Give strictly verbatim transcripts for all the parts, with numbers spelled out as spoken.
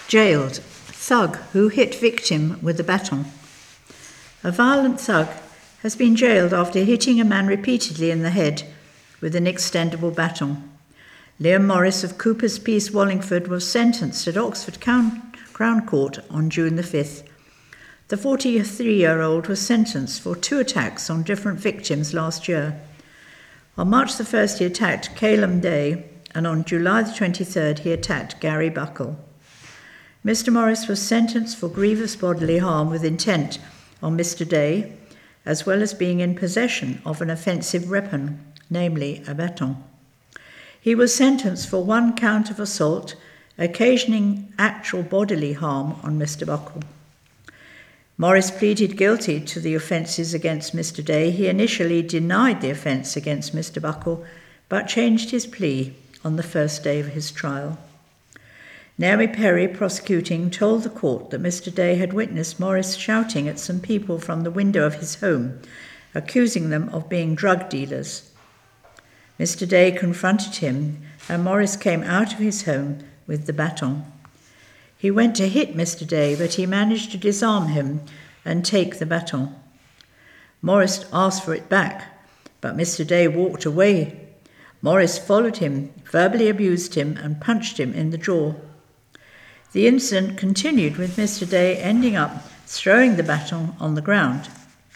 Jailed. Thug who hit victim with a baton. A violent thug has been jailed after hitting a man repeatedly in the head with an extendable baton. Liam Morris of Cooper's Peace, Wallingford, was sentenced at Oxford Crown Court on June the fifth. The forty-three-year-old was sentenced for two attacks on different victims last year. On March the first, he attacked Calum Day, and on July the twenty-third, he attacked Gary Buckle. Mister Morris was sentenced for grievous bodily harm with intent on Mister Day, as well as being in possession of an offensive weapon, namely a baton. He was sentenced for one count of assault, occasioning actual bodily harm on Mister Buckle. Morris pleaded guilty to the offences against Mister Day. He initially denied the offence against Mister Buckle, but changed his plea on the first day of his trial. Naomi Perry, prosecuting, told the court that Mister Day had witnessed Morris shouting at some people from the window of his home, accusing them of being drug dealers. Mister Day confronted him, and Morris came out of his home with the baton. He went to hit Mister Day, but he managed to disarm him and take the baton. Morris asked for it back, but Mister Day walked away. Morris followed him, verbally abused him, and punched him in the jaw. The incident continued with Mister Day ending up throwing the baton on the ground.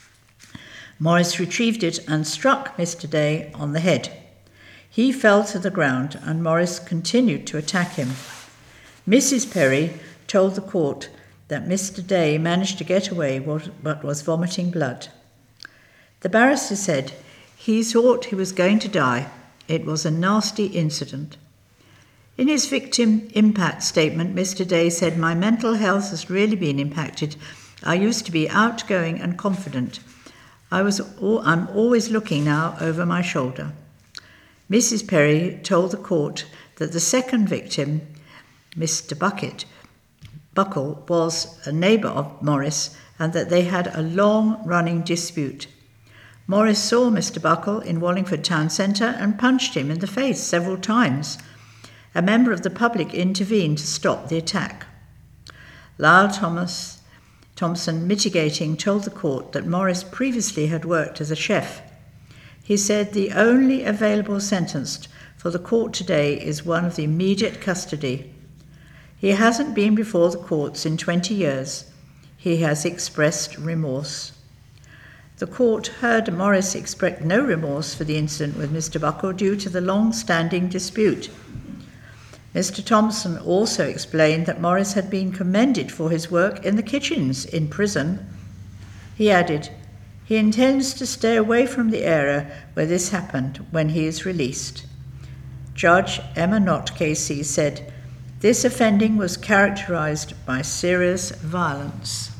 Morris retrieved it and struck Mister Day on the head. He fell to the ground, and Morris continued to attack him. Missus Perry told the court that Mister Day managed to get away but was vomiting blood. The barrister said he thought he was going to die. It was a nasty incident. In his victim impact statement, Mister Day said, "My mental health has really been impacted. I used to be outgoing and confident. I was, I'm always looking now over my shoulder." Missus Perry told the court that the second victim, Mister Bucket, Buckle, was a neighbour of Morris and that they had a long-running dispute. Morris saw Mister Buckle in Wallingford Town Centre and punched him in the face several times. A member of the public intervened to stop the attack. Lyle Thomas Thompson, mitigating, told the court that Morris previously had worked as a chef. He said the only available sentence for the court today is one of the immediate custody. He hasn't been before the courts in twenty years. He has expressed remorse. The court heard Morris express no remorse for the incident with Mister Buckle due to the long-standing dispute. Mister Thompson also explained that Morris had been commended for his work in the kitchens in prison. He added, he intends to stay away from the area where this happened when he is released. Judge Emma Knott K C said, "This offending was characterised by serious violence."